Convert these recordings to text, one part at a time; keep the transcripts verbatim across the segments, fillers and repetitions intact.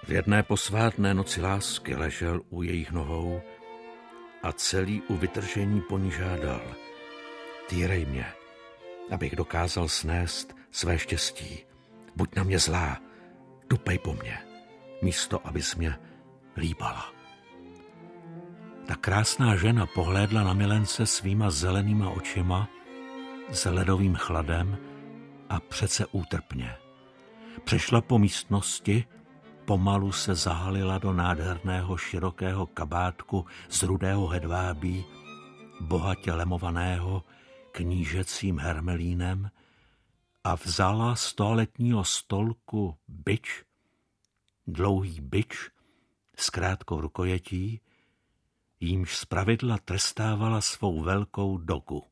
V jedné posvátné noci lásky ležel u jejich nohou a celý u vytržení po ní žádal. Týrej mě, abych dokázal snést své štěstí. Buď na mě zlá, dupej po mně, místo abys mě líbala. Ta krásná žena pohlédla na milence svýma zelenýma očima, s ledovým chladem a přece útrpně. Přešla po místnosti, pomalu se zahalila do nádherného širokého kabátku z rudého hedvábí, bohatě lemovaného knížecím hermelínem, a vzala z toaletního stolku bič, dlouhý bič s krátkou rukojetí, jímž zpravidla trestávala svou velkou dogu.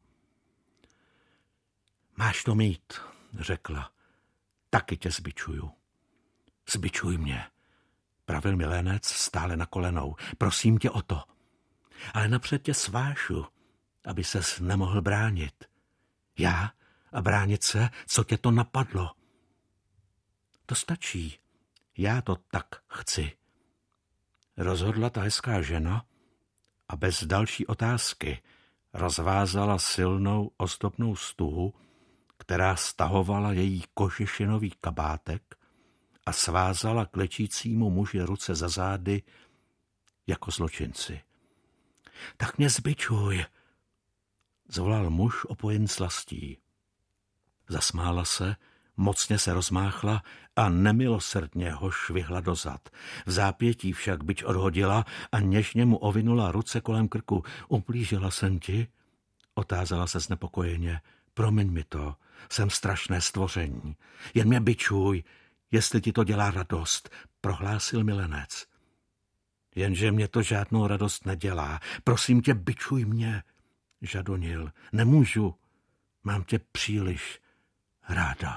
Máš to mít, řekla, taky tě zbičuju. Zbičuj mě, pravil milenec stále na kolenou. Prosím tě o to. Ale napřed tě svášu, aby ses nemohl bránit. Já a bránit se, co tě to napadlo. To stačí, já to tak chci. Rozhodla ta hezká žena a bez další otázky rozvázala silnou ozdobnou stuhu, která stahovala její kožešinový kabátek a svázala k lečícímu muži ruce za zády jako zločinci. Tak mě zbičuj, zvolal muž opojen slastí. Zasmála se, mocně se rozmáchla a nemilosrdně ho švihla dozad. V zápětí však bič odhodila a něžně mu ovinula ruce kolem krku. Ublížila jsem ti? Otázala se znepokojeně. Promiň mi to, jsem strašné stvoření. Jen mě bičuj, jestli ti to dělá radost, prohlásil milenec. Jenže mě to žádnou radost nedělá. Prosím tě, bičuj mě, žadonil. Nemůžu, mám tě příliš ráda.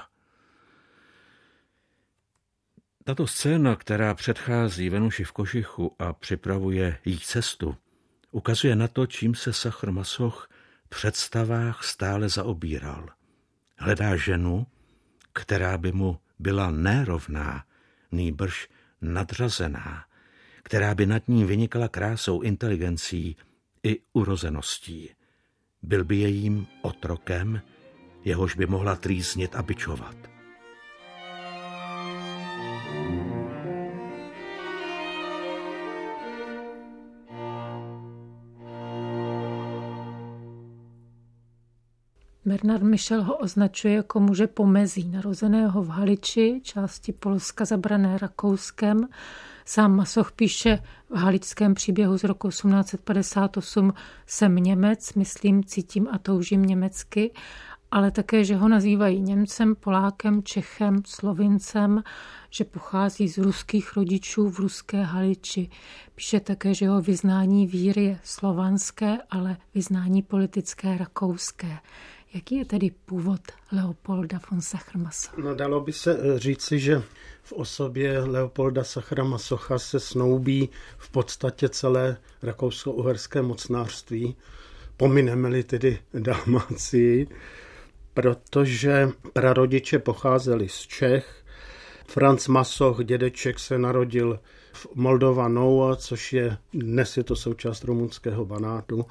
Tato scéna, která předchází Venuši v kožichu a připravuje jí cestu, ukazuje na to, čím se Sachr-Masoch v představách stále zaobíral. Hledá ženu, která by mu byla nerovná, nýbrž nadřazená, která by nad ní vynikala krásou, inteligencí i urozeností. Byl by jejím otrokem, jehož by mohla trýznit a bičovat. Bernard Michel ho označuje jako muže pomezí, narozeného v Haliči, části Polska zabrané Rakouskem. Sám Masoch píše v haličském příběhu z roku osmnáct set padesát osm: jsem Němec, myslím, cítím a toužím německy, ale také, že ho nazývají Němcem, Polákem, Čechem, Slovincem, že pochází z ruských rodičů v ruské Haliči. Píše také, že jeho vyznání víry je slovanské, ale vyznání politické rakouské. Jaký je tedy původ Leopolda von Sachr-Masocha? No, dalo by se říci, že v osobě Leopolda Sachr-Masocha se snoubí v podstatě celé rakousko-uherské mocnářství, pomineme-li tedy Dalmácii, protože prarodiče pocházeli z Čech. Franz Masoch, dědeček, se narodil v Moldova Nova, což je, dnes je to součást rumunského Banátu,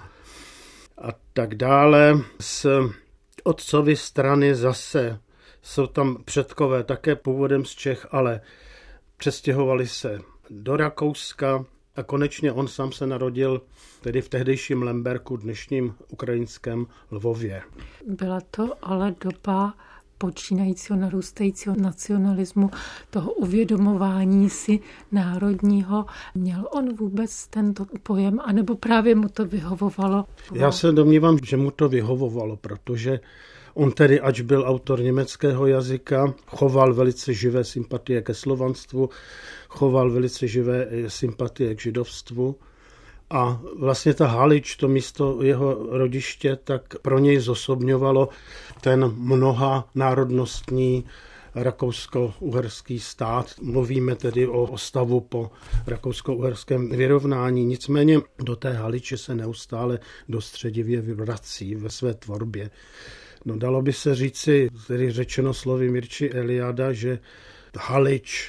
a tak dále. Z otcovy strany zase jsou tam předkové také původem z Čech, ale přestěhovali se do Rakouska a konečně on sám se narodil tedy v tehdejším Lemberku, dnešním ukrajinském Lvově. Byla to ale doba počínajícího narůstajícího nacionalismu, toho uvědomování si národního. Měl on vůbec tento pojem, anebo právě mu to vyhovovalo? Já se domnívám, že mu to vyhovovalo, protože on tedy, ač byl autor německého jazyka, choval velice živé sympatie ke slovanstvu, choval velice živé sympatie k židovstvu. A vlastně ta Halič, to místo jeho rodiště, tak pro něj zosobňovalo ten mnoha národnostní rakousko-uherský stát. Mluvíme tedy o stavu po rakousko-uherském vyrovnání. Nicméně do té Haliče se neustále dostředivě vrací ve své tvorbě. No, dalo by se říci, tedy řečeno slovy Mirči Eliada, že Halič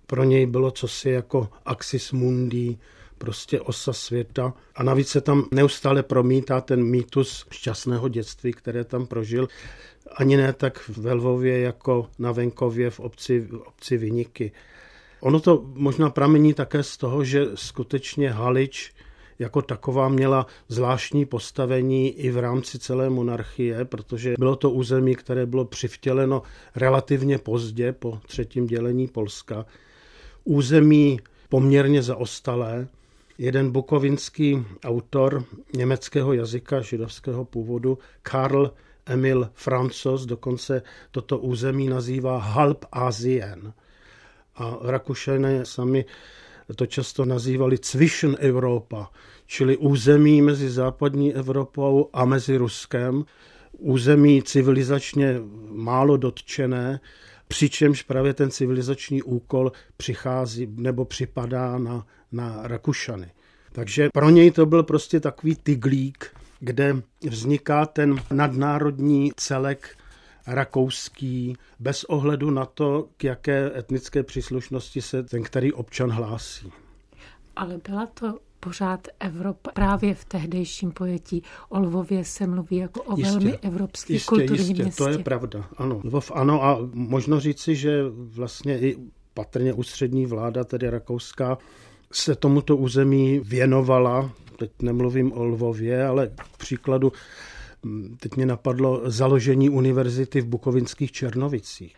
pro něj bylo cosi jako axis mundi, prostě osa světa. A navíc se tam neustále promítá ten mýtus šťastného dětství, které tam prožil. Ani ne tak ve Lvově jako na venkově v obci, v obci Vyniky. Ono to možná pramení také z toho, že skutečně Halič jako taková měla zvláštní postavení i v rámci celé monarchie, protože bylo to území, které bylo přivtěleno relativně pozdě po třetím dělení Polska. Území poměrně zaostalé. Jeden bukovinský autor německého jazyka židovského původu, Karl Emil Franzos, dokonce toto území nazývá Halbasien. A Rakušané sami to často nazývali Zwischen Europa, čili území mezi západní Evropou a mezi Ruskem, území civilizačně málo dotčené, přičemž právě ten civilizační úkol přichází nebo připadá na, na Rakušany. Takže pro něj to byl prostě takový tyglík, kde vzniká ten nadnárodní celek rakouský, bez ohledu na to, k jaké etnické příslušnosti se ten který občan hlásí. Ale byla to pořád Evropa. Právě v tehdejším pojetí o Lvově se mluví jako o jistě, velmi evropský jistě, kulturní jistě, městě. To je pravda, ano. Lvov ano a možno říci, že vlastně i patrně ústřední vláda, tedy rakouská, se tomuto území věnovala. Teď nemluvím o Lvově, ale k příkladu teď mě napadlo založení univerzity v bukovinských Černovicích.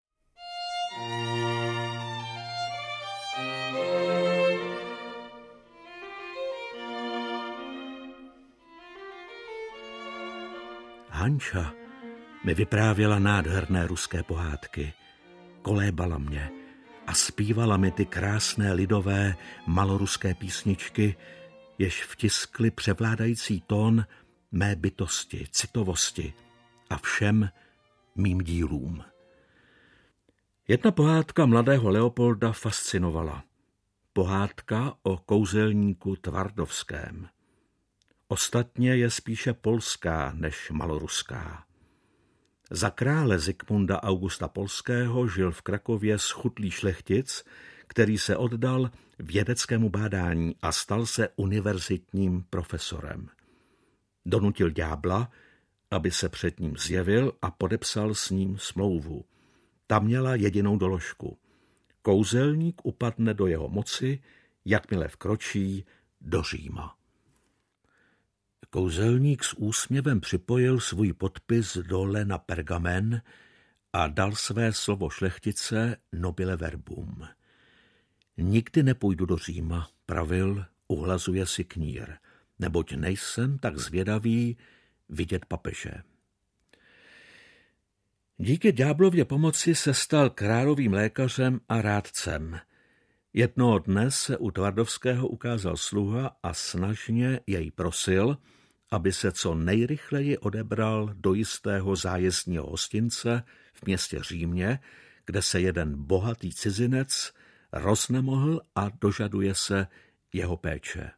Hanča mi vyprávěla nádherné ruské pohádky, kolébala mě a zpívala mi ty krásné lidové maloruské písničky, jež vtiskly převládající tón mé bytosti, citovosti a všem mým dílům. Jedna pohádka mladého Leopolda fascinovala. Pohádka o kouzelníku Tvardovském. Ostatně je spíše polská než maloruská. Za krále Zikmunda Augusta Polského žil v Krakově schutlý šlechtic, který se oddal vědeckému bádání a stal se univerzitním profesorem. Donutil ďábla, aby se před ním zjevil a podepsal s ním smlouvu. Ta měla jedinou doložku. Kouzelník upadne do jeho moci, jakmile vkročí do Říma. Kouzelník s úsměvem připojil svůj podpis dole na pergamen a dal své slovo šlechtice nobile verbum. Nikdy nepůjdu do Říma, pravil, uhlazuje si knír, neboť nejsem tak zvědavý vidět papeže. Díky ďáblově pomoci se stal královým lékařem a rádcem. Jednoho dne se u Tvardovského ukázal sluha a snažně jej prosil, aby se co nejrychleji odebral do jistého zájezdního hostince v městě Římě, kde se jeden bohatý cizinec roznemohl a dožaduje se jeho péče.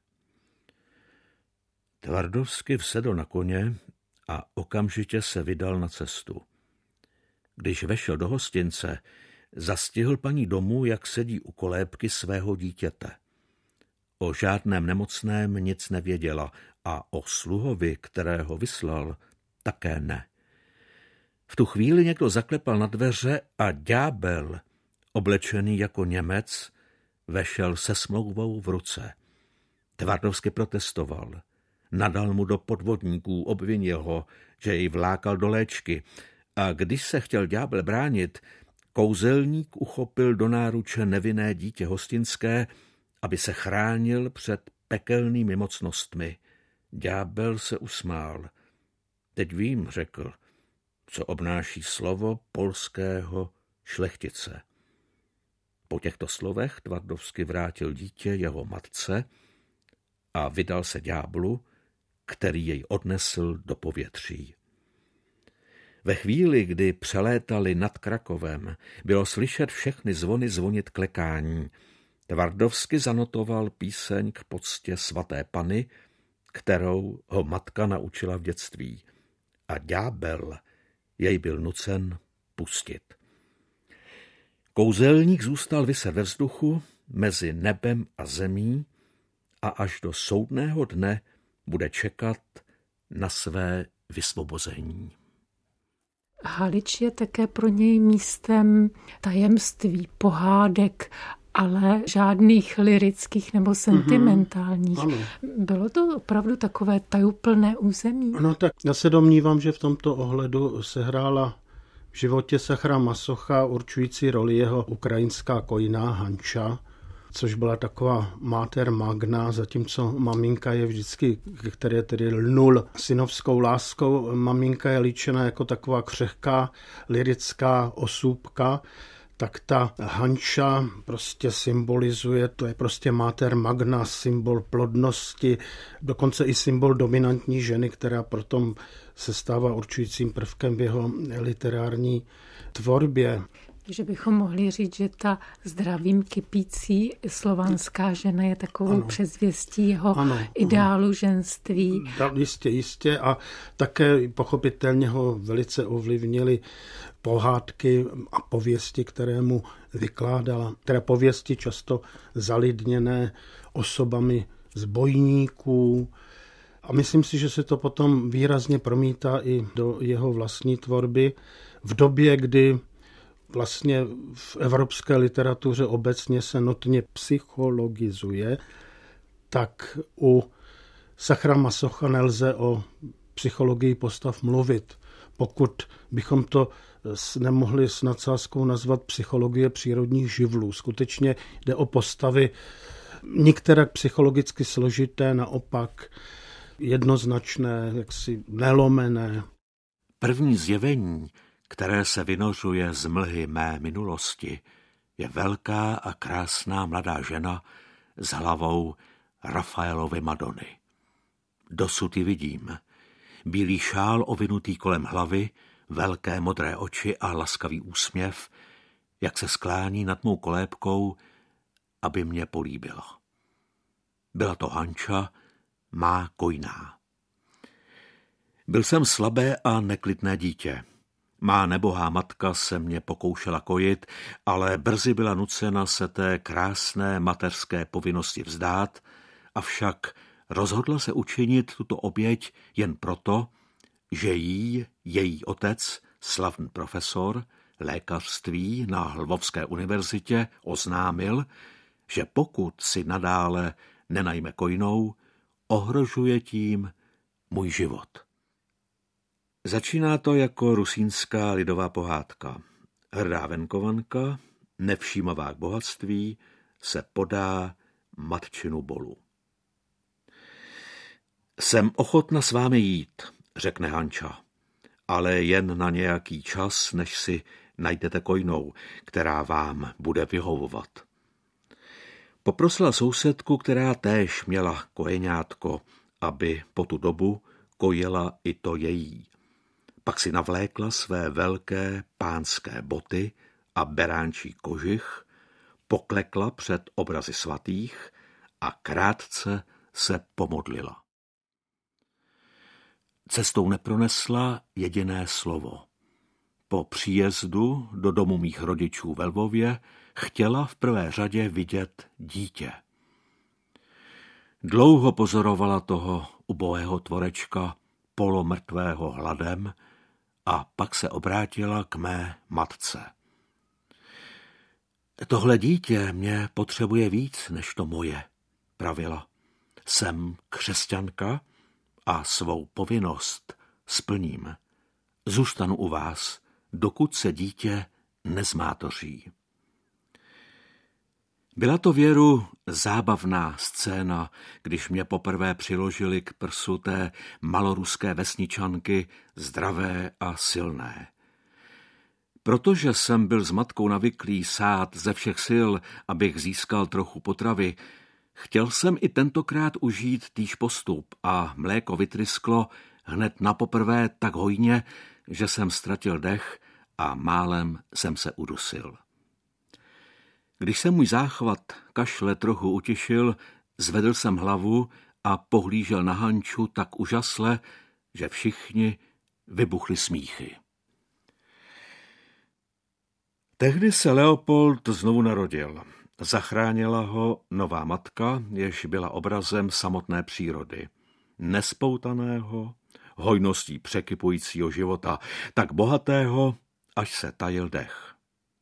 Tvardovský vsedl na koně a okamžitě se vydal na cestu. Když vešel do hostince, zastihl paní domu, jak sedí u kolébky svého dítěte. O žádném nemocném nic nevěděla a o sluhovi, kterého vyslal, také ne. V tu chvíli někdo zaklepal na dveře a ďábel, oblečený jako Němec, vešel se smlouvou v ruce. Tvardovsky protestoval. Nadal mu do podvodníků, obvinil ho, že jej vlákal do léčky, a když se chtěl ďábel bránit, kouzelník uchopil do náruče nevinné dítě hostinské, aby se chránil před pekelnými mocnostmi. Ďábel se usmál. Teď vím, řekl, co obnáší slovo polského šlechtice. Po těchto slovech Tvardovsky vrátil dítě jeho matce a vydal se ďáblu, který jej odnesl do povětří. Ve chvíli, kdy přelétali nad Krakovem, bylo slyšet všechny zvony zvonit klekání. Tvardovsky zanotoval píseň k poctě svaté Panny, kterou ho matka naučila v dětství. A ďábel jej byl nucen pustit. Kouzelník zůstal viset ve vzduchu mezi nebem a zemí a až do soudného dne bude čekat na své vysvobození. Halič je také pro něj místem tajemství, pohádek, ale žádných lyrických nebo sentimentálních. Mm-hmm. Bylo to opravdu takové tajuplné území? No tak já se domnívám, že v tomto ohledu sehrála v životě Sachra Masocha určující roli jeho ukrajinská kojná Hanča, což byla taková mater magna, zatímco maminka je vždycky, které tedy lnul synovskou láskou, maminka je líčena jako taková křehká lyrická osůbka, tak ta Hanča prostě symbolizuje, to je prostě mater magna, symbol plodnosti, dokonce i symbol dominantní ženy, která potom se stává určujícím prvkem v jeho literární tvorbě. Takže bychom mohli říct, že ta zdravím kypící slovanská žena je takovou ano. předzvěstí jeho ano, ideálu ano. ženství. Da, jistě, jistě a také pochopitelně ho velice ovlivnily pohádky a pověsti, které mu vykládala. Které pověsti často zalidněné osobami z bojníků. A myslím si, že se to potom výrazně promítá i do jeho vlastní tvorby v době, kdy vlastně v evropské literatuře obecně se notně psychologizuje, tak u Sachra Masocha nelze o psychologii postav mluvit. Pokud bychom to nemohli s nadsázkou nazvat psychologie přírodních živlů. Skutečně jde o postavy nikterak psychologicky složité, naopak jednoznačné, jaksi nelomené. První zjevení, které se vynořuje z mlhy mé minulosti, je velká a krásná mladá žena s hlavou Rafaelovy Madony. Dosud ji vidím. Bílý šál ovinutý kolem hlavy, velké modré oči a laskavý úsměv, jak se sklání nad mou kolébkou, aby mě políbila. Byla to Hanča, má kojná. Byl jsem slabé a neklidné dítě. Má nebohá matka se mě pokoušela kojit, ale brzy byla nucena se té krásné mateřské povinnosti vzdát, avšak rozhodla se učinit tuto oběť jen proto, že jí její otec, slavný profesor lékařství na Lvovské univerzitě, oznámil, že pokud si nadále nenajme kojnou, ohrožuje tím můj život. Začíná to jako rusínská lidová pohádka. Hrdá venkovanka, nevšímavá k bohatství, se podá matčinu bolu. Jsem ochotna s vámi jít, řekne Hanča, ale jen na nějaký čas, než si najdete kojnou, která vám bude vyhovovat. Poprosila sousedku, která též měla kojeňátko, aby po tu dobu kojila i to její. Pak si navlékla své velké pánské boty a beránčí kožich, poklekla před obrazy svatých a krátce se pomodlila. Cestou nepronesla jediné slovo. Po příjezdu do domu mých rodičů ve Lvově chtěla v prvé řadě vidět dítě. Dlouho pozorovala toho ubohého tvorečka, polomrtvého hladem, a pak se obrátila k mé matce. Tohle dítě mě potřebuje víc než to moje, pravila. Jsem křesťanka a svou povinnost splním. Zůstanu u vás, dokud se dítě nezmátoří. Byla to věru zábavná scéna, když mě poprvé přiložili k prsu té maloruské vesničanky, zdravé a silné. Protože jsem byl s matkou navyklý sát ze všech sil, abych získal trochu potravy, chtěl jsem i tentokrát užít týž postup a mléko vytrysklo hned napoprvé tak hojně, že jsem ztratil dech a málem jsem se udusil. Když se můj záchvat kašle trochu utišil, zvedl jsem hlavu a pohlížel na Hanču tak úžasle, že všichni vybuchli smíchy. Tehdy se Leopold znovu narodil. Zachránila ho nová matka, jež byla obrazem samotné přírody. Nespoutaného, hojností překypujícího života, tak bohatého, až se tajil dech.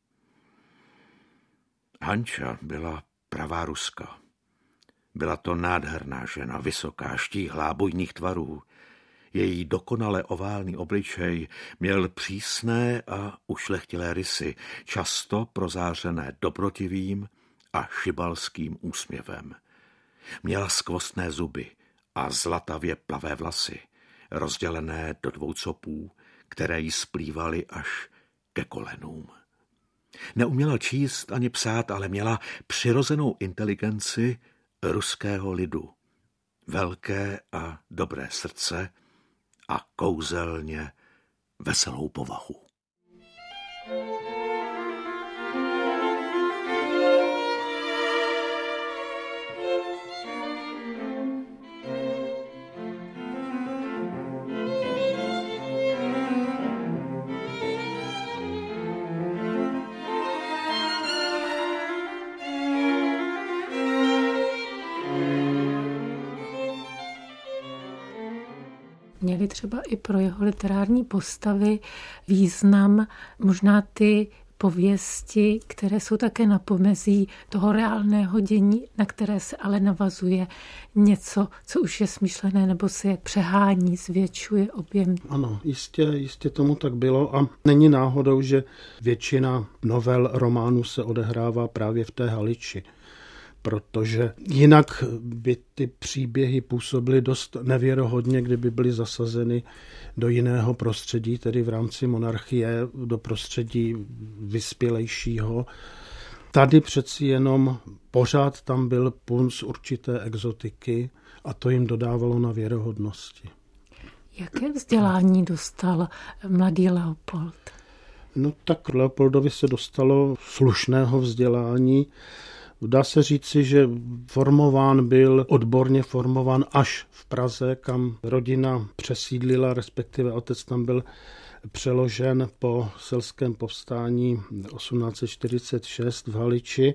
Hanča byla pravá Ruska. Byla to nádherná žena, vysoká, štíhlá, bujných tvarů. Její dokonale oválný obličej měl přísné a ušlechtilé rysy, často prozářené dobrotivým a šibalským úsměvem. Měla skvostné zuby a zlatavě plavé vlasy, rozdělené do dvou copů, které jí splývaly až ke kolenům. Neuměla číst ani psát, ale měla přirozenou inteligenci ruského lidu, velké a dobré srdce a kouzelně veselou povahu. Měly třeba i pro jeho literární postavy význam možná ty pověsti, které jsou také na pomezí toho reálného dění, na které se ale navazuje něco, co už je smyšlené nebo se jak přehání, zvětšuje objem. Ano, jistě, jistě tomu tak bylo a není náhodou, že většina novel románů se odehrává právě v té Haliči. Protože jinak by ty příběhy působily dost nevěrohodně, kdyby byly zasazeny do jiného prostředí, tedy v rámci monarchie, do prostředí vyspělejšího. Tady přeci jenom pořád tam byl punc určité exotiky a to jim dodávalo na věrohodnosti. Jaké vzdělání dostal mladý Leopold? No tak Leopoldovi se dostalo slušného vzdělání. Dá se říci, že formován byl, odborně formován až v Praze, kam rodina přesídlila, respektive otec tam byl přeložen po selském povstání osmnáct set čtyřicet šest v Haliči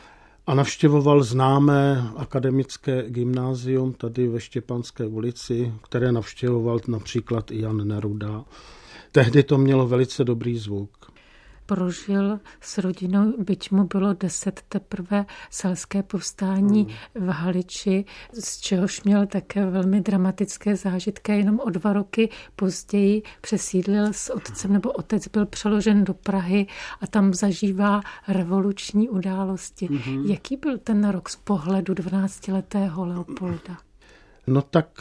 a navštěvoval známé akademické gymnázium tady ve Štěpánské ulici, které navštěvoval například i Jan Neruda. Tehdy to mělo velice dobrý zvuk. Prožil s rodinou, byť mu bylo deset teprve, selské povstání hmm. v Haliči, z čehož měl také velmi dramatické zážitky. Jenom o dva roky později přesídlil s otcem, nebo otec byl přeložen do Prahy a tam zažívá revoluční události. Hmm. Jaký byl ten rok z pohledu dvanáctiletého Leopolda? No tak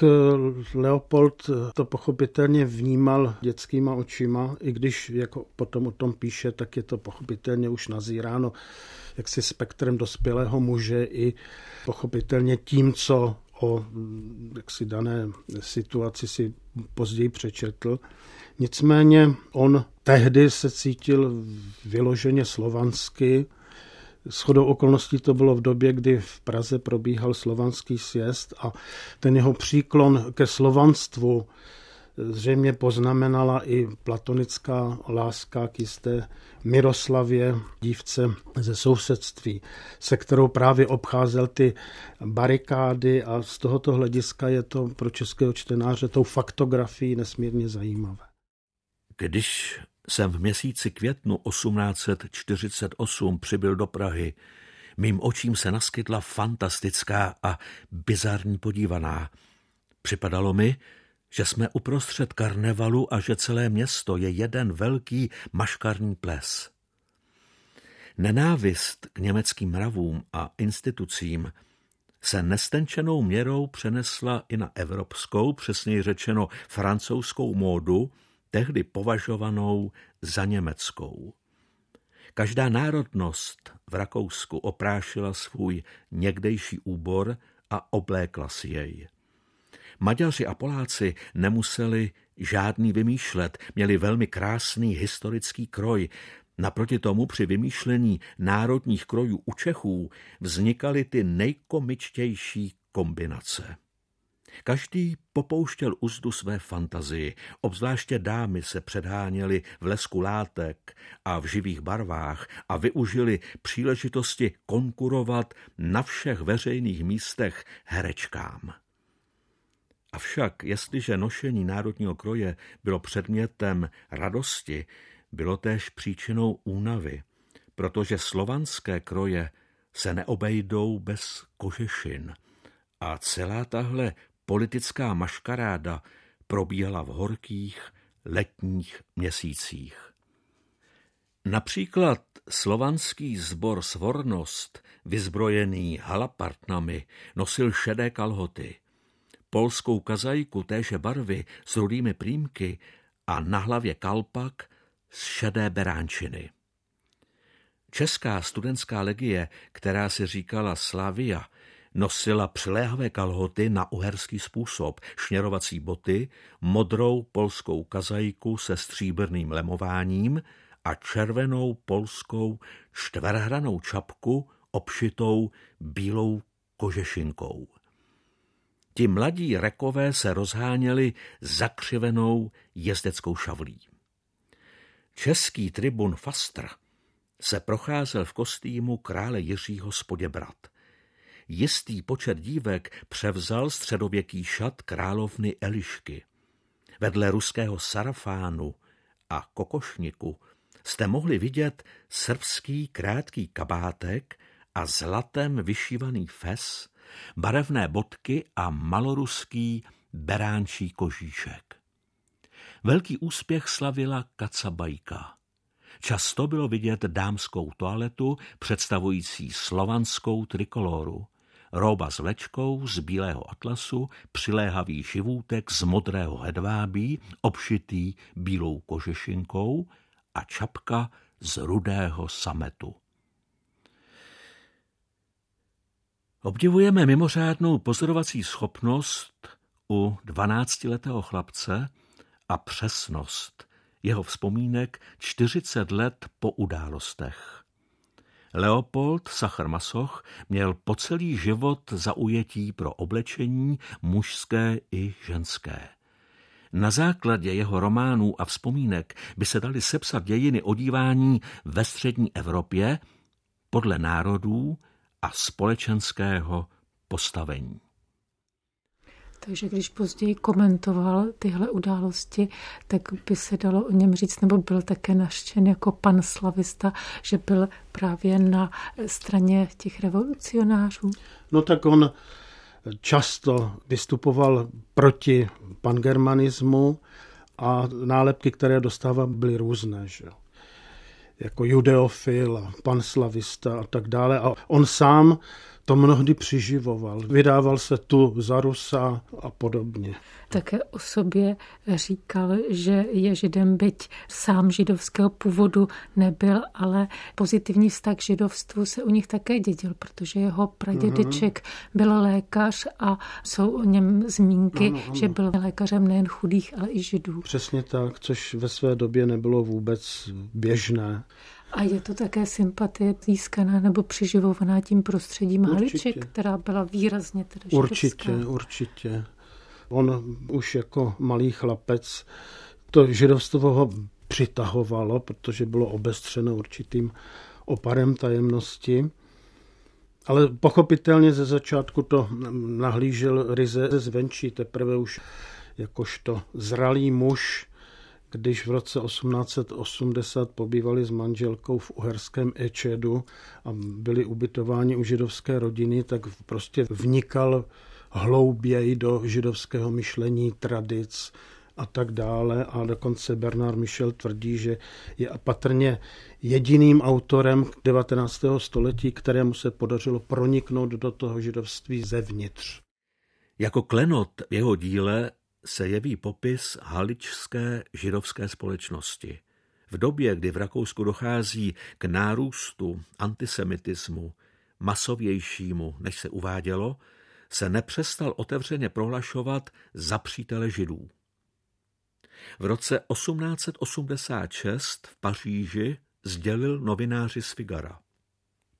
Leopold to pochopitelně vnímal dětskýma očima, i když jako potom o tom píše, tak je to pochopitelně už nazíráno jaksi spektrem dospělého muže i pochopitelně tím, co o jaksi dané situaci si později přečetl. Nicméně on tehdy se cítil vyloženě slovansky. Shodou okolností to bylo v době, kdy v Praze probíhal slovanský sjezd a ten jeho příklon ke slovanstvu zřejmě poznamenala i platonická láska k jisté Miroslavě, dívce ze sousedství, se kterou právě obcházel ty barikády a z tohoto hlediska je to pro českého čtenáře tou faktografií nesmírně zajímavé. Když jsem v měsíci květnu osmnáct set čtyřicet osm přibyl do Prahy, mým očím se naskytla fantastická a bizarní podívaná. Připadalo mi, že jsme uprostřed karnevalu a že celé město je jeden velký maškarní ples. Nenávist k německým mravům a institucím se nestenčenou měrou přenesla i na evropskou, přesněji řečeno francouzskou módu, tehdy považovanou za německou. Každá národnost v Rakousku oprášila svůj někdejší úbor a oblékla si jej. Maďaři a Poláci nemuseli žádný vymýšlet, měli velmi krásný historický kroj. Naproti tomu při vymýšlení národních krojů u Čechů vznikaly ty nejkomičtější kombinace. Každý popouštěl uzdu své fantazii, obzvláště dámy se předháněly v lesku látek a v živých barvách a využili příležitosti konkurovat na všech veřejných místech herečkám. Avšak, jestliže nošení národního kroje bylo předmětem radosti, bylo též příčinou únavy, protože slovanské kroje se neobejdou bez kožešin a celá tahle politická maškaráda probíhala v horkých letních měsících. Například slovanský sbor Svornost, vyzbrojený halapartnami, nosil šedé kalhoty, polskou kazajku téže barvy s rudými prýmky a na hlavě kalpak z šedé beránčiny. Česká studentská legie, která se říkala Slavia, nosila přiléhavé kalhoty na uherský způsob, šněrovací boty, modrou polskou kazajku se stříbrným lemováním a červenou polskou čtverhranou čapku obšitou bílou kožešinkou. Ti mladí Rekové se rozháněli zakřivenou jezdeckou šavlí. Český tribun Fastr se procházel v kostýmu krále Jiřího z Poděbrad. Jistý počet dívek převzal středověký šat královny Elišky. Vedle ruského sarafánu a kokošniku jste mohli vidět srbský krátký kabátek a zlatem vyšívaný fes, barevné bodky a maloruský beránčí kožíšek. Velký úspěch slavila kacabajka. Často bylo vidět dámskou toaletu představující slovanskou trikoloru, róba s vlečkou z bílého atlasu, přiléhavý živůtek z modrého hedvábí, obšitý bílou kožešinkou a čapka z rudého sametu. Obdivujeme mimořádnou pozorovací schopnost u dvanáctiletého chlapce a přesnost jeho vzpomínek čtyřicet let po událostech. Leopold Sacher-Masoch měl po celý život zaujetí pro oblečení mužské i ženské. Na základě jeho románů a vzpomínek by se daly sepsat dějiny odívání ve střední Evropě podle národů a společenského postavení. Takže když později komentoval tyhle události, tak by se dalo o něm říct, nebo byl také nařčen jako pan slavista, že byl právě na straně těch revolucionářů? No tak on často vystupoval proti pangermanismu a nálepky, které dostával, byly různé, že? Jako judeofil a panslavista a tak dále. A on sám to mnohdy přiživoval. Vydával se tu za Rusa a podobně. Také o sobě říkal, že je Židem, byť sám židovského původu nebyl, ale pozitivní vztah k židovstvu se u nich také dědil, protože jeho pradědeček byl lékař a jsou o něm zmínky, ano, ano. že byl lékařem nejen chudých, ale i židů. Přesně tak, což ve své době nebylo vůbec běžné. A je to také sympatie získaná nebo přiživovaná tím prostředím Haliče, která byla výrazně teda židovská. Určitě, určitě. On už jako malý chlapec, to židovstvo ho přitahovalo, protože bylo obestřeno určitým oparem tajemnosti. Ale pochopitelně ze začátku to nahlížel ryze zvenčí, teprve už jakožto zralý muž, když v roce osmnáct set osmdesát pobývali s manželkou v uherském Ečedu a byli ubytováni u židovské rodiny, tak prostě vnikal hlouběji do židovského myšlení, tradic a tak dále. A dokonce Bernard Michel tvrdí, že je patrně jediným autorem devatenáctého století, kterému se podařilo proniknout do toho židovství zevnitř. Jako klenot v jeho díle se jeví popis haličské židovské společnosti. V době, kdy v Rakousku dochází k nárůstu antisemitismu, masovějšímu, než se uvádělo, se nepřestal otevřeně prohlašovat za přítele židů. V roce osmnáct set osmdesát šest v Paříži sdělil novináři z Figara: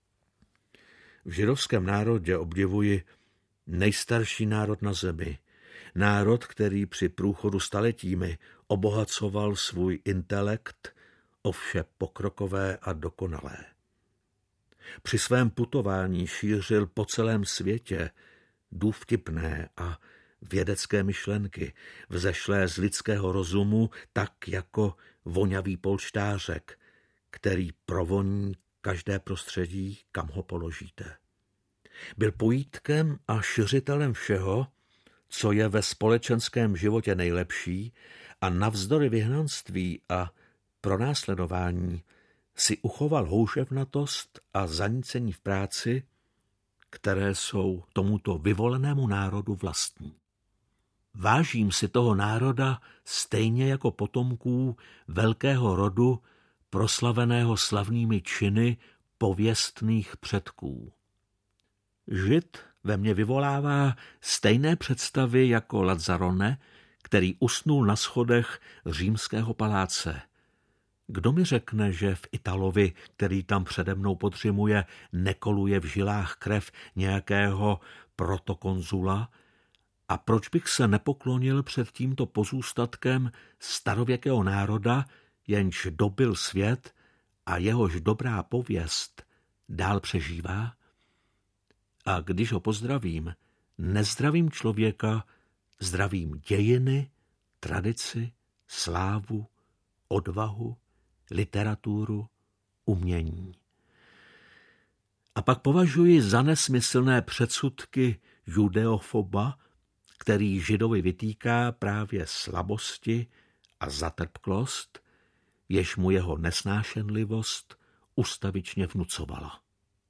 v židovském národě obdivuji nejstarší národ na zemi, Národ, který při průchodu staletími obohacoval svůj intelekt o vše pokrokové a dokonalé. Při svém putování šířil po celém světě důvtipné a vědecké myšlenky, vzešlé z lidského rozumu, tak jako vonavý polštářek, který provoní každé prostředí, kam ho položíte. Byl pojítkem a šiřitelem všeho, co je ve společenském životě nejlepší, a navzdory vyhnanství a pronásledování si uchoval houževnatost a zanícení v práci, které jsou tomuto vyvolenému národu vlastní. Vážím si toho národa stejně jako potomků velkého rodu, proslaveného slavnými činy pověstných předků. Žid ve mně vyvolává stejné představy jako Lazzarone, který usnul na schodech římského paláce. Kdo mi řekne, že v Italovi, který tam přede mnou podřimuje, nekoluje v žilách krev nějakého protokonzula? A proč bych se nepoklonil před tímto pozůstatkem starověkého národa, jenž dobyl svět a jehož dobrá pověst dál přežívá? A když ho pozdravím, nezdravím člověka, zdravím dějiny, tradici, slávu, odvahu, literaturu, umění. A pak považuji za nesmyslné předsudky judeofoba, který Židovi vytýká právě slabosti a zatrpklost, jež mu jeho nesnášenlivost ustavičně vnucovala.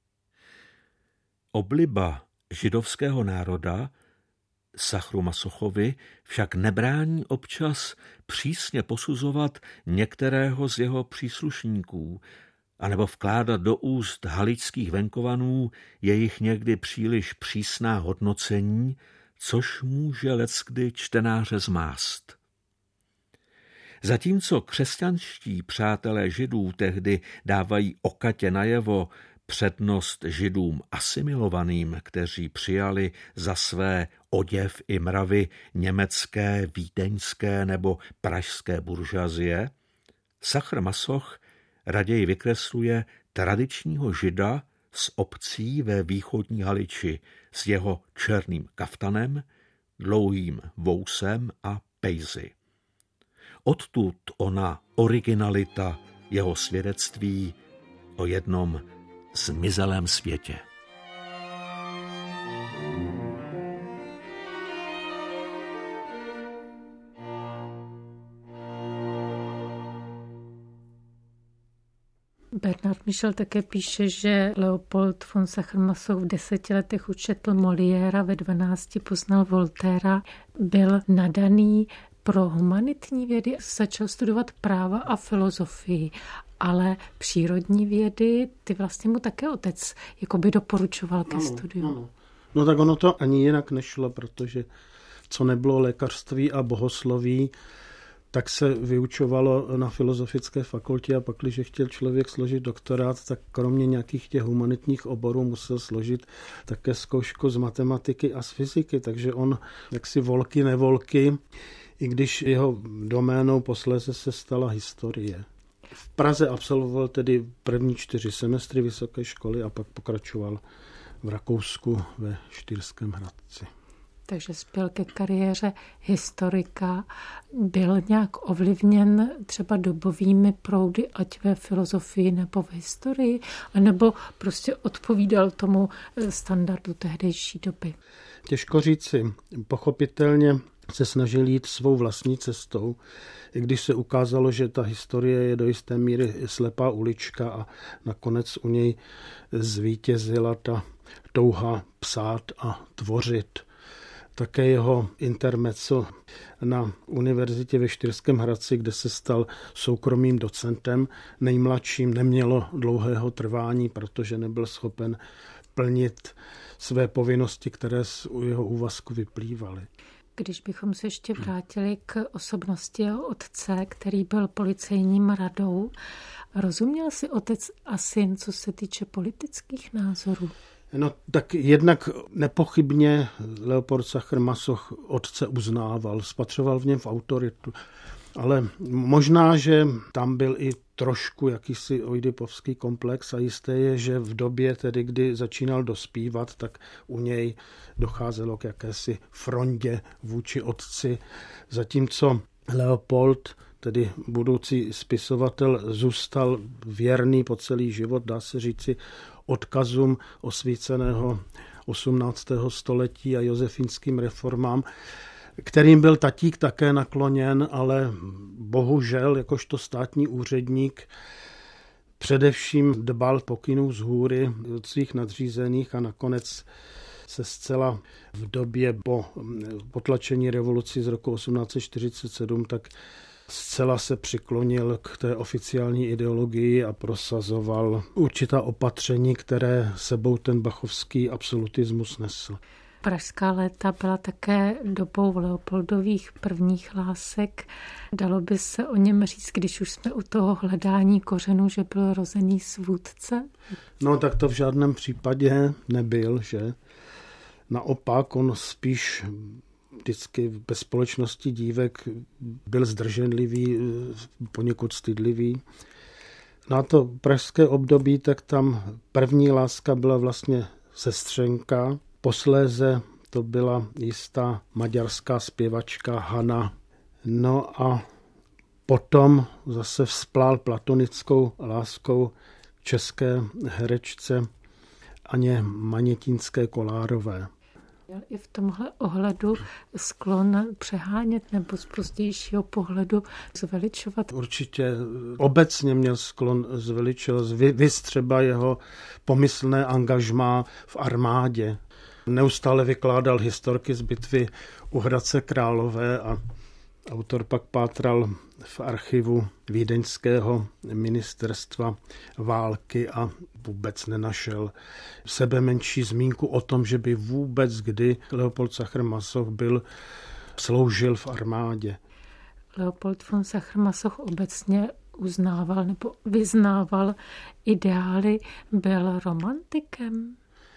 Obliba židovského národa Sachru Masochovi však nebrání občas přísně posuzovat některého z jeho příslušníků, anebo vkládat do úst haličských venkovanů jejich někdy příliš přísná hodnocení, což může leckdy čtenáře zmást. Zatímco křesťanští přátelé Židů tehdy dávají okatě najevo přednost Židům asimilovaným, kteří přijali za své oděv i mravy německé, vídeňské nebo pražské buržazie, Sachr Masoch raději vykresluje tradičního Žida z obcí ve východní Haliči s jeho černým kaftanem, dlouhým vousem a pejzy. Odtud ona originalita jeho svědectví o jednom zmizelém světě. Bernard Michel také píše, že Leopold von Sacher-Masoch v deseti letech učetl Moliéra, ve dvanácti poznal Voltaira, byl nadaný pro humanitní vědy, začal studovat práva a filozofii, ale přírodní vědy, ty vlastně mu také otec jakoby doporučoval ke ano, studiu. Ano. No tak ono to ani jinak nešlo, protože co nebylo lékařství a bohosloví, tak se vyučovalo na filozofické fakultě a pak, když chtěl člověk složit doktorát, tak kromě nějakých těch humanitních oborů musel složit také zkoušku z matematiky a z fyziky, takže on jaksi volky nevolky, i když jeho doménou posléze se stala historie. V Praze absolvoval tedy první čtyři semestry vysoké školy a pak pokračoval v Rakousku ve Štýrském Hradci. Takže spěl ke kariéře historika. Byl nějak ovlivněn třeba dobovými proudy, ať ve filozofii nebo v historii, anebo prostě odpovídal tomu standardu tehdejší doby? Těžko říci. Pochopitelně se snažil jít svou vlastní cestou, i když se ukázalo, že ta historie je do jisté míry slepá ulička a nakonec u něj zvítězila ta touha psát a tvořit. Také jeho intermezzo na univerzitě ve Štýrském Hradci, kde se stal soukromým docentem, nejmladším, nemělo dlouhého trvání, protože nebyl schopen plnit své povinnosti, které z jeho úvazku vyplývaly. Když bychom se ještě vrátili k osobnosti jeho otce, který byl policejním radou, rozuměl si otec a syn, co se týče politických názorů? No tak jednak nepochybně Leopold Sacher-Masoch otce uznával, spatřoval v něm v autoritu. Ale možná, že tam byl i trošku jakýsi oidipovský komplex a jisté je, že v době, tedy, kdy začínal dospívat, tak u něj docházelo k jakési frontě vůči otci, zatímco Leopold, tedy budoucí spisovatel, zůstal věrný po celý život, dá se říci, odkazům osvíceného osmnáctého století a josefínským reformám, kterým byl tatík také nakloněn, ale bohužel, jakožto státní úředník, především dbal pokynů z hůry od svých nadřízených a nakonec se zcela v době po potlačení revoluci z roku osmnáct set čtyřicet sedm, tak zcela se přiklonil k té oficiální ideologii a prosazoval určitá opatření, které sebou ten bachovský absolutismus nesl. Pražská léta byla také dobou Leopoldových prvních lásek. Dalo by se o něm říct, když už jsme u toho hledání kořenů, že byl rozený svůdce? No tak to v žádném případě nebyl, že? Naopak on spíš vždycky ve společnosti dívek byl zdrženlivý, poněkud stydlivý. Na to pražské období, tak tam první láska byla vlastně sestřenka. Posléze to byla jistá maďarská zpěvačka Hana. No a potom zase vzplál platonickou láskou české herečce Aně Manětínské Kolárové. Měl i v tomhle ohledu sklon přehánět nebo z prostějšího pohledu zveličovat? Určitě obecně měl sklon zveličovat. Vys třeba jeho pomyslné angažmá v armádě. Neustále vykládal historky z bitvy u Hradce Králové a autor pak pátral v archivu vídeňského ministerstva války a vůbec nenašel sebe menší zmínku o tom, že by vůbec kdy Leopold Sacher-Masoch byl, sloužil v armádě. Leopold von Sacher-Masoch obecně uznával nebo vyznával ideály, byl romantikem.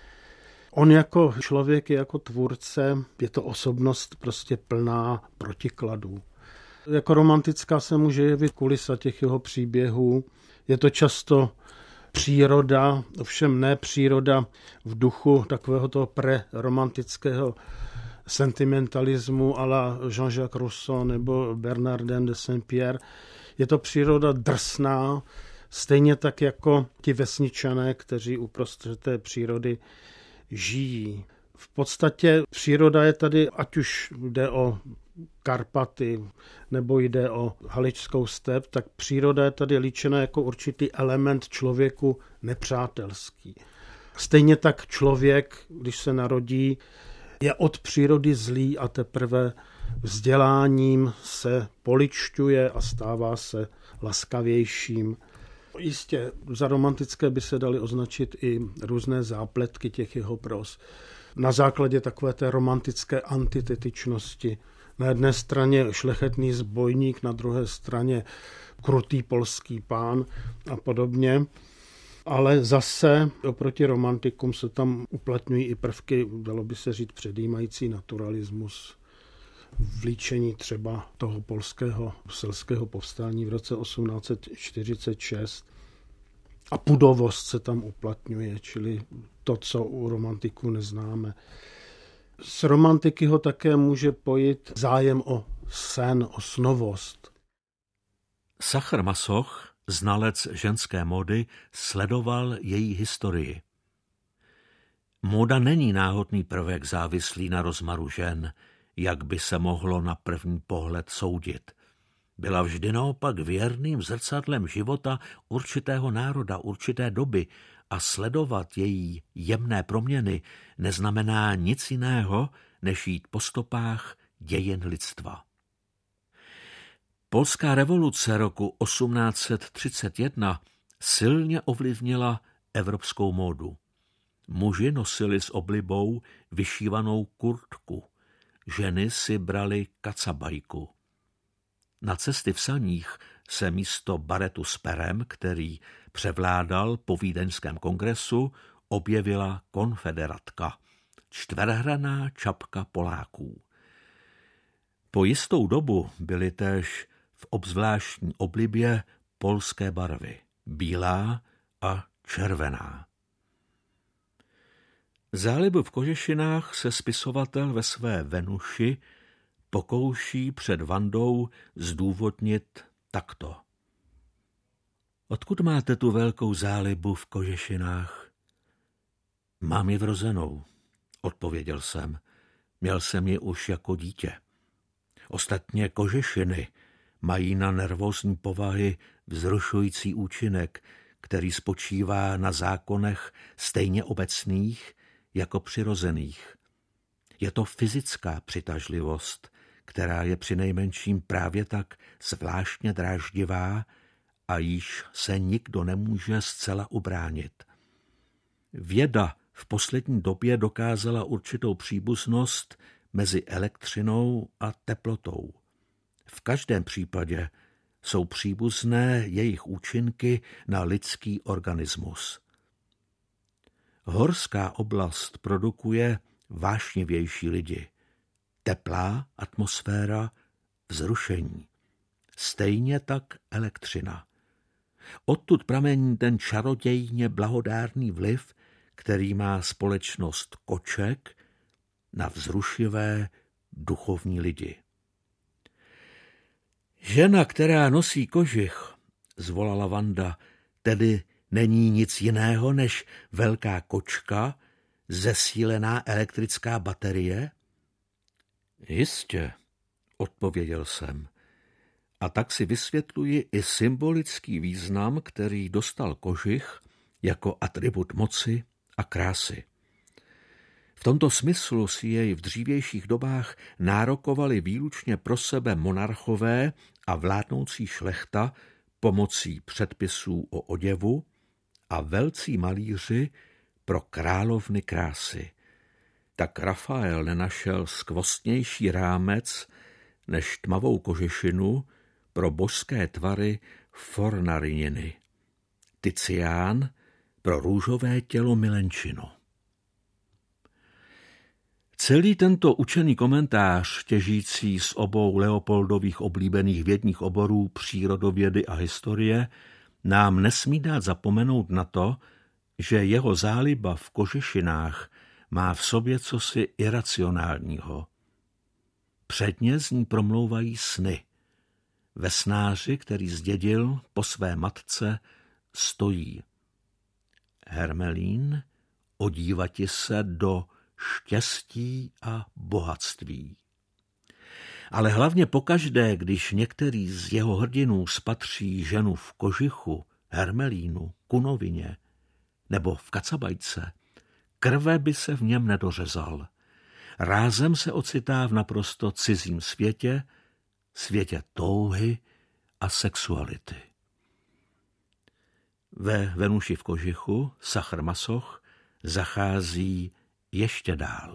On jako člověk, jako tvůrce, je to osobnost prostě plná protikladů. Jako romantická se může jevit kulisa těch jeho příběhů. Je to často příroda, ovšem ne příroda v duchu takového toho preromantického sentimentalismu à la Jean-Jacques Rousseau nebo Bernardin de Saint-Pierre. Je to příroda drsná, stejně tak jako ti vesničané, kteří uprostřed té přírody žijí. V podstatě příroda je tady, ať už jde o Karpaty nebo jde o Haličskou step, tak příroda je tady líčena jako určitý element člověku nepřátelský. Stejně tak člověk, když se narodí, je od přírody zlý a teprve vzděláním se poličťuje a stává se laskavějším. Jistě za romantické by se daly označit i různé zápletky těch jeho pros. Na základě takové té romantické antitetičnosti. Na jedné straně šlechetný zbojník, na druhé straně krutý polský pán a podobně. Ale zase oproti romantikům se tam uplatňují i prvky, dalo by se říct, předjímající naturalismus. Vlíčení třeba toho polského selského povstání v roce osmnáct set čtyřicet šest. A pudovost se tam uplatňuje, čili to, co u romantiků neznáme. S romantiky ho také může pojít zájem o sen, o snovost. Sacher-Masoch, znalec ženské módy, sledoval její historii. Móda není náhodný prvek závislý na rozmaru žen, jak by se mohlo na první pohled soudit. Byla vždy naopak věrným zrcadlem života určitého národa, určité doby a sledovat její jemné proměny neznamená nic jiného, než jít po stopách dějin lidstva. Polská revoluce roku osmnáct set třicet jedna silně ovlivnila evropskou módu. Muži nosili s oblibou vyšívanou kurtku, ženy si brali kacabajku. Na cesty v saních se místo baretu s perem, který převládal po vídeňském kongresu, objevila konfederatka, čtverhranná čapka Poláků. Po jistou dobu byly též v obzvláštní oblibě polské barvy, bílá a červená. Zálibu v kožešinách se spisovatel ve své Venuši pokouší před Vandou zdůvodnit takto. Odkud máte tu velkou zálibu v kožešinách? Mám ji vrozenou, odpověděl jsem. Měl jsem ji už jako dítě. Ostatně kožešiny mají na nervózní povahy vzrušující účinek, který spočívá na zákonech stejně obecných jako přirozených. Je to fyzická přitažlivost, která je přinejmenším právě tak zvláštně dráždivá a již se nikdo nemůže zcela ubránit. Věda v poslední době dokázala určitou příbuznost mezi elektřinou a teplotou. V každém případě jsou příbuzné jejich účinky na lidský organismus. Horská oblast produkuje vášnivější lidi. Teplá atmosféra vzrušení. Stejně tak elektřina. Odtud pramení ten čarodějně blahodárný vliv, který má společnost koček na vzrušivé duchovní lidi. Žena, která nosí kožich, zvolala Vanda, tedy není nic jiného než velká kočka, zesílená elektrická baterie? Jistě, odpověděl jsem. A tak si vysvětluji i symbolický význam, který dostal kožich jako atribut moci a krásy. V tomto smyslu si jej v dřívějších dobách nárokovali výlučně pro sebe monarchové a vládnoucí šlechta pomocí předpisů o oděvu a velcí malíři pro královny krásy. Tak Rafael nenašel skvostnější rámec než tmavou kožešinu pro božské tvary Fornarininy. Ticián pro růžové tělo Milenčino. Celý tento učený komentář, těžící z obou Leopoldových oblíbených vědních oborů přírodovědy a historie, nám nesmí dát zapomenout na to, že jeho záliba v kožešinách má v sobě cosi iracionálního. Předně z ní promlouvají sny. Vesnáři, který zdědil po své matce, stojí. Hermelín, odívati se do štěstí a bohatství. Ale hlavně pokaždé, když některý z jeho hrdinů spatří ženu v kožichu, hermelínu, kunovině nebo v kacabajce, krve by se v něm nedořezal. Rázem se ocitá v naprosto cizím světě, světě touhy a sexuality. Ve Venuši v kožichu Sachr Masoch zachází ještě dál.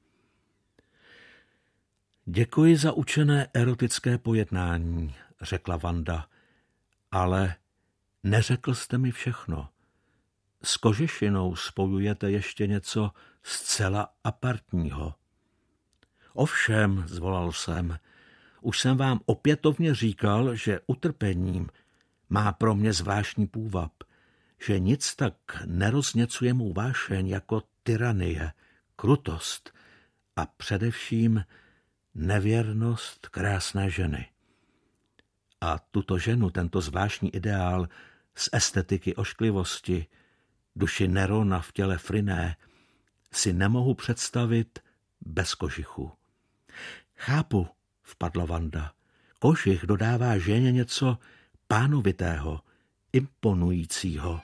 Děkuji za učené erotické pojednání, řekla Vanda, ale neřekl jste mi všechno. S kožešinou spojujete ještě něco zcela apartního. Ovšem, zvolal jsem, už jsem vám opětovně říkal, že utrpením má pro mě zvláštní půvab, že nic tak nerozněcuje mou vášeň jako tyranie, krutost a především nevěrnost krásné ženy. A tuto ženu, tento zvláštní ideál z estetiky ošklivosti, duši Nerona v těle Friné, si nemohu představit bez kožichu. Chápu, vpadla Vanda. Kožich dodává ženě něco pánovitého, imponujícího.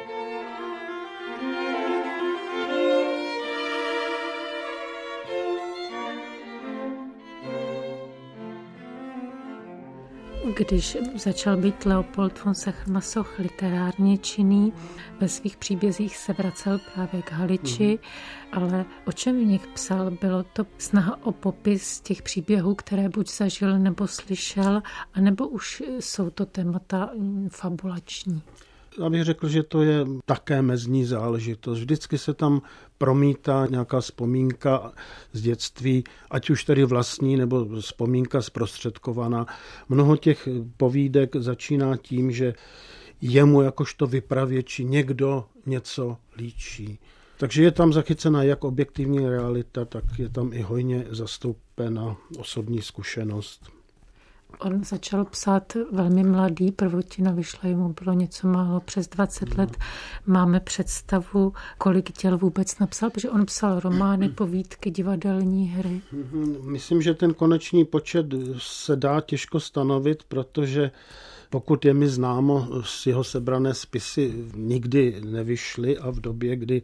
Když začal být Leopold von Sachr-Masoch literárně činný, ve svých příbězích se vracel právě k Haliči, mm. ale o čem v nich psal, bylo to snaha o popis těch příběhů, které buď zažil nebo slyšel, anebo už jsou to témata fabulační? abych řekl, že to je také mezní záležitost. Vždycky se tam promítá nějaká vzpomínka z dětství, ať už tedy vlastní, nebo vzpomínka zprostředkovaná. Mnoho těch povídek začíná tím, že jemu jakožto vypravěči někdo něco líčí. Takže je tam zachycena jak objektivní realita, tak je tam i hojně zastoupena osobní zkušenost. On začal psát velmi mladý, prvotina vyšla, mu bylo něco málo přes dvacet let. Máme představu, kolik děl vůbec napsal, protože on psal romány, povídky, divadelní hry. Myslím, že ten konečný počet se dá těžko stanovit, protože pokud je mi známo, z jeho sebrané spisy nikdy nevyšly a v době, kdy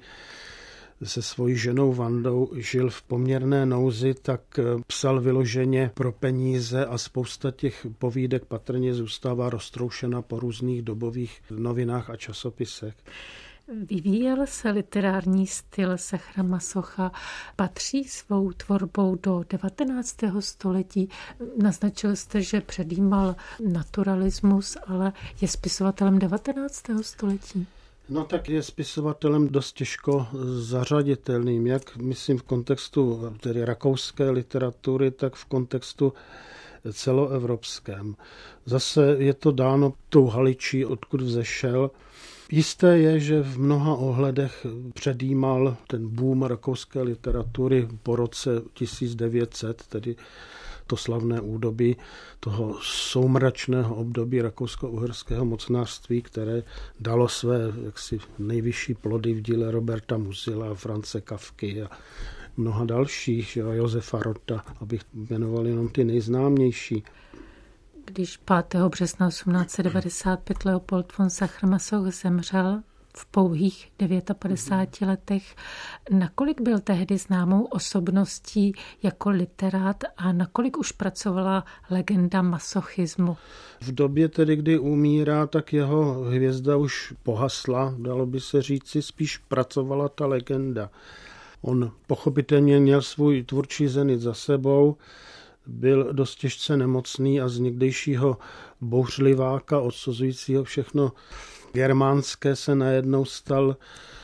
se svojí ženou Vandou žil v poměrné nouzi, tak psal vyloženě pro peníze a spousta těch povídek patrně zůstává roztroušena po různých dobových novinách a časopisech. Vyvíjel se literární styl Sachra Masocha, patří svou tvorbou do devatenáctého století. Naznačil jste, že předjímal naturalismus, ale je spisovatelem devatenáctého století. No tak je spisovatelem dost těžko zařaditelným, jak myslím v kontextu tedy rakouské literatury, tak v kontextu celoevropském. Zase je to dáno tou Haličí, odkud vzešel. Jisté je, že v mnoha ohledech předjímal ten boom rakouské literatury po roce tisíc devět set, tedy to slavné údobí toho soumračného období rakousko-uherského mocnářství, které dalo své jaksi nejvyšší plody v díle Roberta Musila, France Kafky a mnoha dalších, Josefa Rotta, abych jmenoval jenom ty nejznámější. Když pátého března osmnáct set devadesát pět Leopold von Sacher-Masoch zemřel v pouhých padesát devět letech, nakolik byl tehdy známou osobností jako literát a nakolik už pracovala legenda masochismu? V době tedy, kdy umírá, tak jeho hvězda už pohasla, dalo by se říci, spíš pracovala ta legenda. On pochopitelně měl svůj tvůrčí zenit za sebou, byl dost těžce nemocný a z někdejšího bouřliváka, odsuzujícího všechno germánské, se najednou stal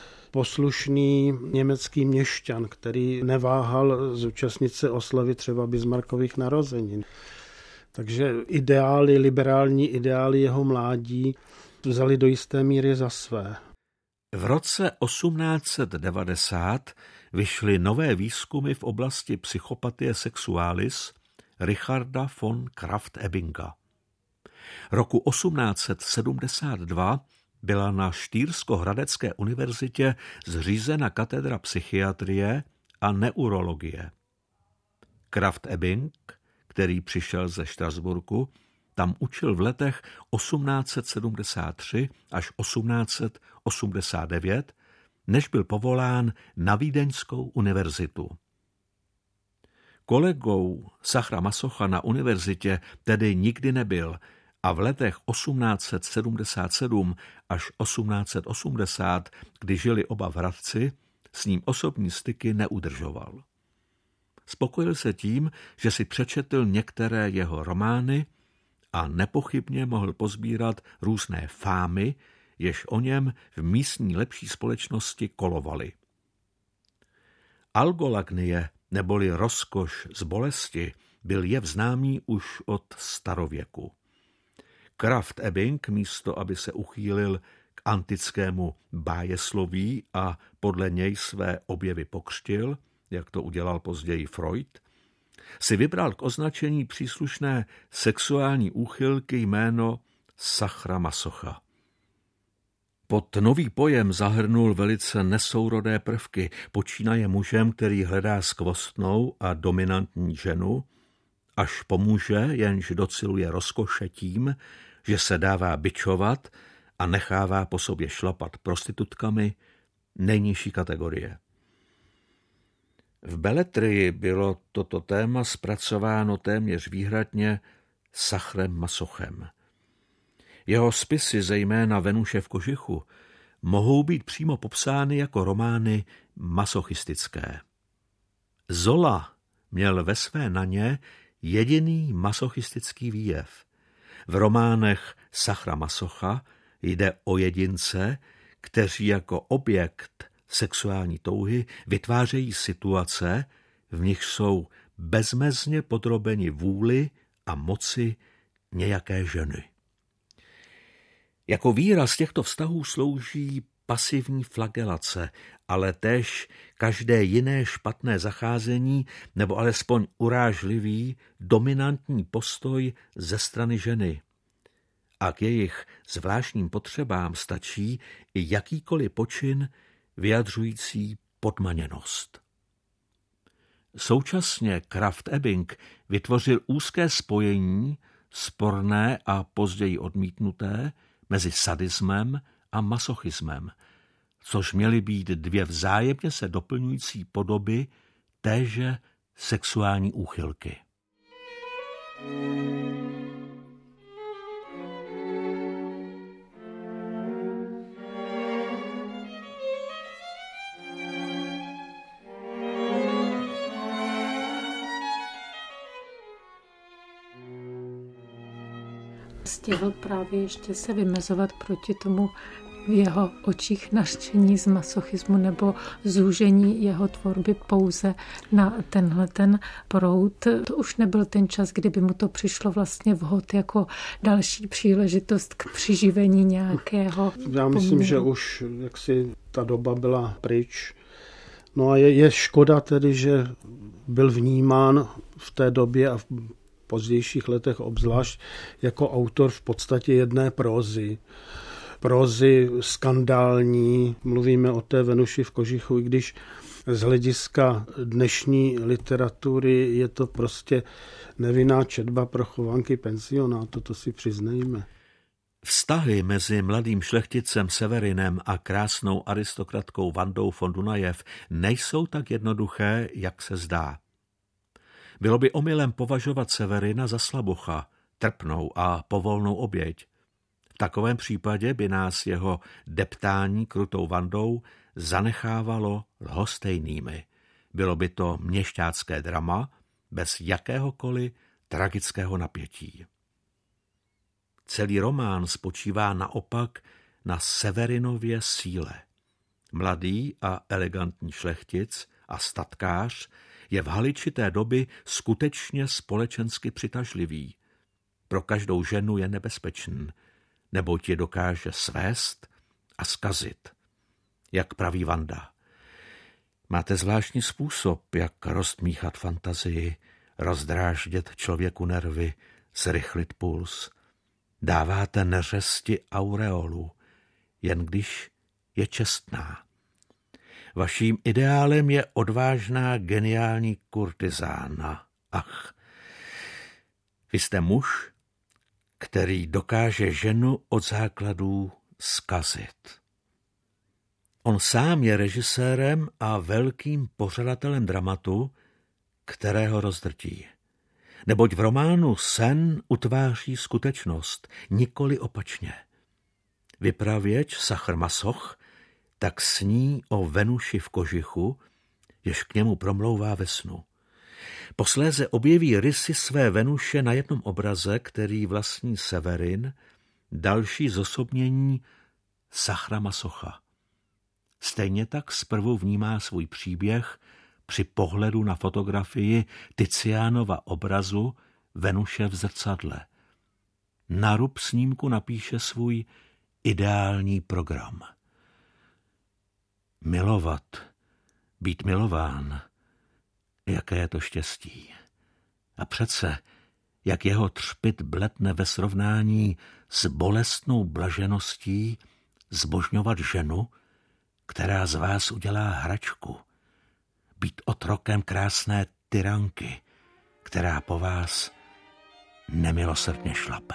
poslušný německý měšťan, který neváhal zúčastnit se oslavy třeba Bismarckových narozenin. Takže ideály, liberální ideály jeho mládí vzali do jisté míry za své. V roce osmnáct set devadesát vyšly nové výzkumy v oblasti psychopatie sexualis Richarda von Krafft-Ebinga. Roku osmnáct set sedmdesát dva byla na Štýrsko-hradecké univerzitě zřízena katedra psychiatrie a neurologie. Krafft-Ebing, který přišel ze Štrasburku, tam učil v letech osmnáct set sedmdesát tři až osmnáct set osmdesát devět, než byl povolán na Vídeňskou univerzitu. Kolegou Sachra Masocha na univerzitě tedy nikdy nebyl a v letech osmnáct set sedmdesát sedm až osmnáct set osmdesát, kdy žili oba v Hradci, s ním osobní styky neudržoval. Spokojil se tím, že si přečetl některé jeho romány a nepochybně mohl pozbírat různé fámy, jež o něm v místní lepší společnosti kolovaly. Algolagnie, neboli rozkoš z bolesti, byl jev známý už od starověku. Krafft-Ebing, místo aby se uchýlil k antickému bájesloví a podle něj své objevy pokřtil, jak to udělal později Freud, si vybral k označení příslušné sexuální úchylky jméno Sachra Masocha. Pod nový pojem zahrnul velice nesourodé prvky, počínaje mužem, který hledá skvostnou a dominantní ženu, až po muže, jenž dociluje rozkoše tím, že se dává bičovat a nechává po sobě šlapat prostitutkami nejnižší kategorie. V beletrii bylo toto téma zpracováno téměř výhradně Sachrem Masochem. Jeho spisy, zejména Venuše v kožichu, mohou být přímo popsány jako romány masochistické. Zola měl ve své naně jediný masochistický výjev. V románech Sachra Masocha Jde o jedince, kteří jako objekt sexuální touhy vytvářejí situace, v nich jsou bezmezně podrobeni vůli a moci nějaké ženy. Jako výraz těchto vztahů slouží pasivní flagelace, ale též každé jiné špatné zacházení nebo alespoň urážlivý, dominantní postoj ze strany ženy. A k jejich zvláštním potřebám stačí i jakýkoliv počin vyjadřující podmaněnost. Současně Krafft-Ebing vytvořil úzké spojení, sporné a později odmítnuté, mezi sadismem a masochismem, což měly být dvě vzájemně se doplňující podoby téže sexuální úchylky. Stihl právě ještě se vymezovat proti tomu v jeho očích nařčení z masochismu nebo zúžení jeho tvorby pouze na tenhle ten proud. To už nebyl ten čas, kdyby mu to přišlo vlastně vhod jako další příležitost k přiživení nějakého Já myslím, poměru. že už jaksi ta doba byla pryč. No a je, je škoda tedy, že byl vnímán v té době a v pozdějších letech obzvlášť jako autor v podstatě jedné prózy. Prózy skandální, mluvíme o té Venuši v kožichu, i když z hlediska dnešní literatury je to prostě nevinná četba pro chovanky pensionátu, to si přiznejme. Vztahy mezi mladým šlechticem Severinem a krásnou aristokratkou Vandou von Dunajev nejsou tak jednoduché, jak se zdá. Bylo by omylem považovat Severina za slabocha, trpnou a povolnou oběť. V takovém případě by nás jeho deptání krutou Vandou zanechávalo lhostejnými. Bylo by to měšťácké drama bez jakéhokoliv tragického napětí. Celý román spočívá naopak na Severinově síle. Mladý a elegantní šlechtic a statkář je v Haliči té doby skutečně společensky přitažlivý. Pro každou ženu je nebezpečný, neboť je dokáže svést a zkazit. Jak praví Vanda. Máte zvláštní způsob, jak roztmíchat fantazii, rozdráždět člověku nervy, zrychlit puls. Dáváte neřesti aureolu, jen když je čestná. Vaším ideálem je odvážná, geniální kurtizána. Ach, vy jste muž, který dokáže ženu od základů zkazit. On sám je režisérem a velkým pořadatelem dramatu, kterého rozdrtí. Neboť v románu sen utváří skutečnost, nikoli opačně. Vypravěč Sachr-Masoch tak sní o Venuši v kožichu, jež k němu promlouvá ve snu. Posléze objeví rysy své Venuše na jednom obraze, který vlastní Severin, další zosobnění Sachra-Masocha. Stejně tak zprvu vnímá svůj příběh při pohledu na fotografii Tizianova obrazu Venuše v zrcadle. Na rub snímku napíše svůj ideální program. Milovat, být milován, jaké je to štěstí. A přece, jak jeho třpyt bledne ve srovnání s bolestnou blažeností zbožňovat ženu, která z vás udělá hračku, být otrokem krásné tyranky, která po vás nemilosrdně šlape.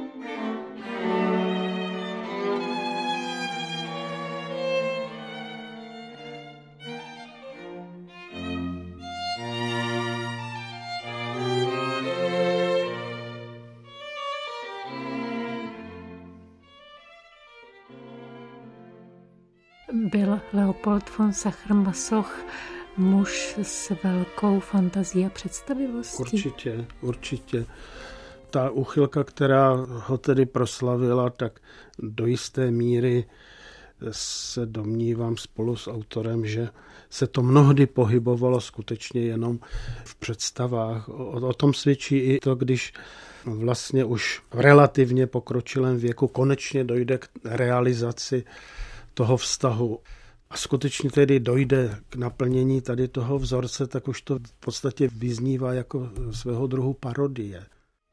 Byl Leopold von Sachr-Masoch muž s velkou fantazií a představivostí? Určitě, určitě. Ta úchylka, která ho tedy proslavila, tak do jisté míry se domnívám spolu s autorem, že se to mnohdy pohybovalo skutečně jenom v představách. O, o tom svědčí i to, když vlastně už v relativně pokročilém věku konečně dojde k realizaci toho vztahu a skutečně tedy dojde k naplnění tady toho vzorce, tak už to v podstatě vyznívá jako svého druhu parodie.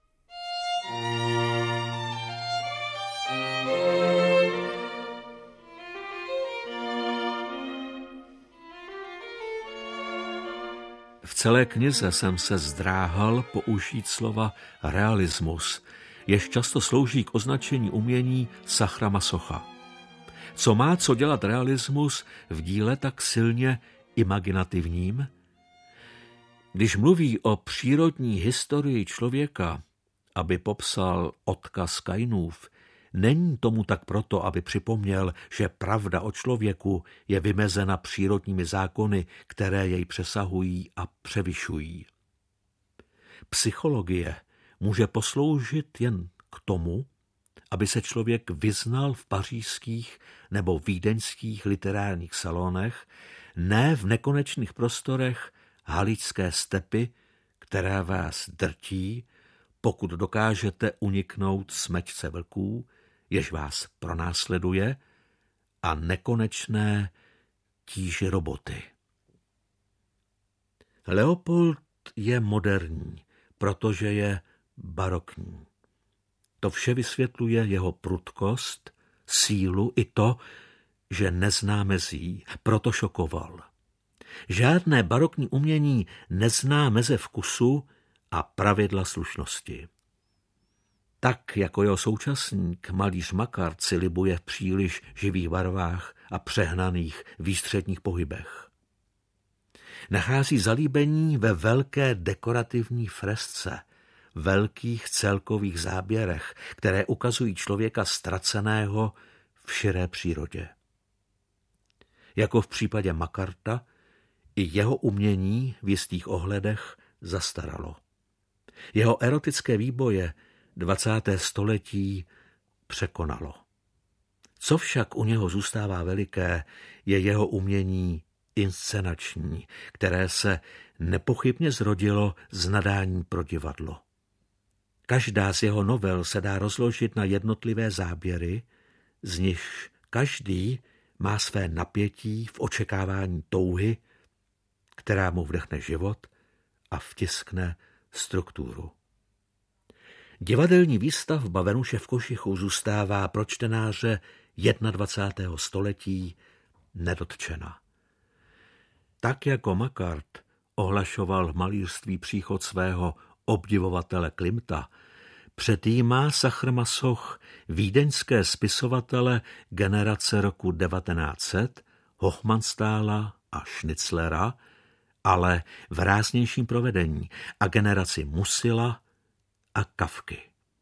V celé knize jsem se zdráhal použít slova realismus, jež často slouží k označení umění Sachra Masocha. Co má co dělat realismus v díle tak silně imaginativním? Když mluví o přírodní historii člověka, aby popsal odkaz Kainův, není tomu tak proto, aby připomněl, že pravda o člověku je vymezena přírodními zákony, které jej přesahují a převyšují. Psychologie může posloužit jen k tomu, aby se člověk vyznal v pařížských nebo vídeňských literárních salonech, ne v nekonečných prostorech haličské stepy, která vás drtí, pokud dokážete uniknout smečce vlků, jež vás pronásleduje, a nekonečné tíži roboty. Leopold je moderní, protože je barokní. To vše vysvětluje jeho prudkost, sílu i to, že nezná mezí, proto šokoval. Žádné barokní umění nezná meze vkusu a pravidla slušnosti. Tak jako jeho současník malíř Makart si libuje v příliš živých barvách a přehnaných výstředních pohybech. Nachází zalíbení ve velké dekorativní fresce, velkých celkových záběrech, které ukazují člověka ztraceného v širé přírodě. Jako v případě Makarta, i jeho umění v jistých ohledech zastaralo. Jeho erotické výboje dvacáté století překonalo. Co však u něho zůstává veliké, je jeho umění inscenační, které se nepochybně zrodilo z nadání pro divadlo. Každá z jeho novel se dá rozložit na jednotlivé záběry, z nichž každý má své napětí v očekávání touhy, která mu vdechne život a vtiskne strukturu. Divadelní výstavba Venuše v kožichu zůstává pro čtenáře dvacátého prvního století nedotčena. Tak jako Makart ohlašoval v malířství příchod svého obdivovatele Klimta, předjímá Sachr Masoch vídeňské spisovatele generace roku devatenáct set, Hochmannsthala a Schnitzlera, ale v ráznějším provedení, a generaci Mussila a Kafky.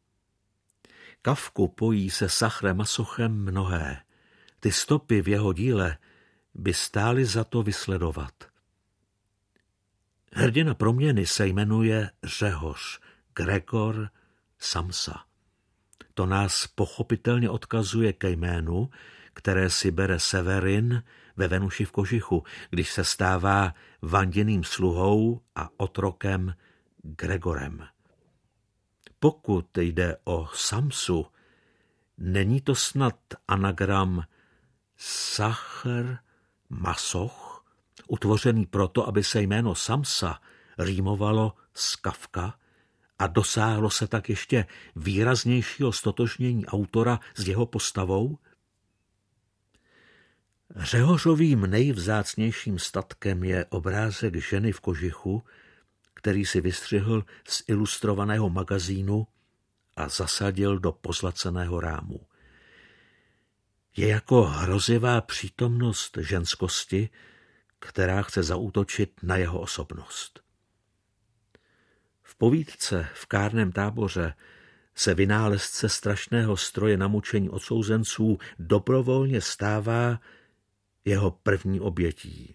Kafku pojí se Sachrem Masochem mnohé. Ty stopy v jeho díle by stály za to vysledovat. Hrdina proměny se jmenuje Řehoř, Gregor Samsa. To nás pochopitelně odkazuje ke jménu, které si bere Severin ve Venuši v kožichu, když se stává Vanděným sluhou a otrokem Gregorem. Pokud jde o Samsu, není to snad anagram Sachr Masoch, utvořený proto, aby se jméno Samsa rýmovalo s Kafka a dosáhlo se tak ještě výraznějšího stotožnění autora s jeho postavou? Řehořovým nejvzácnějším statkem je obrázek ženy v kožichu, který si vystřihl z ilustrovaného magazínu a zasadil do pozlaceného rámu. Je jako hrozivá přítomnost ženskosti, která chce zaútočit na jeho osobnost. V povídce V kárném táboře se vynálezce strašného stroje na mučení odsouzenců dobrovolně stává jeho první obětí.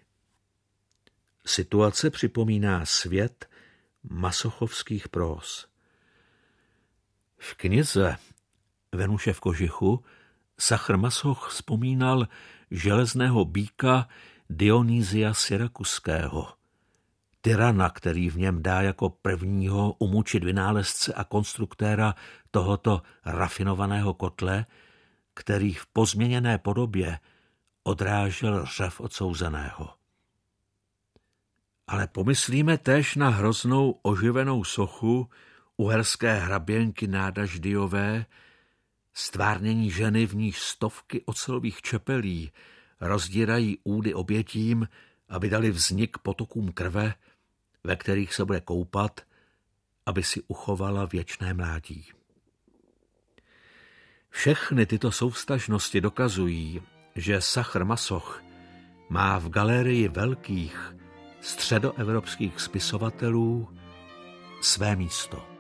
Situace připomíná svět masochovských próz. V knize Venuše v kožichu Sachr Masoch vzpomínal železného býka Dionýsia Syrakuského, tyrana, který v něm dá jako prvního umučit vynálezce a konstruktéra tohoto rafinovaného kotle, který v pozměněné podobě odrážel řev odsouzeného. Ale pomyslíme též na hroznou oživenou sochu uherské hraběnky Nádaždyjové, stvárnění ženy, v níž stovky ocelových čepelí rozdírají údy obětím, aby dali vznik potokům krve, ve kterých se bude koupat, aby si uchovala věčné mládí. Všechny tyto souvztažnosti dokazují, že Sachr Masoch má v galerii velkých středoevropských spisovatelů své místo.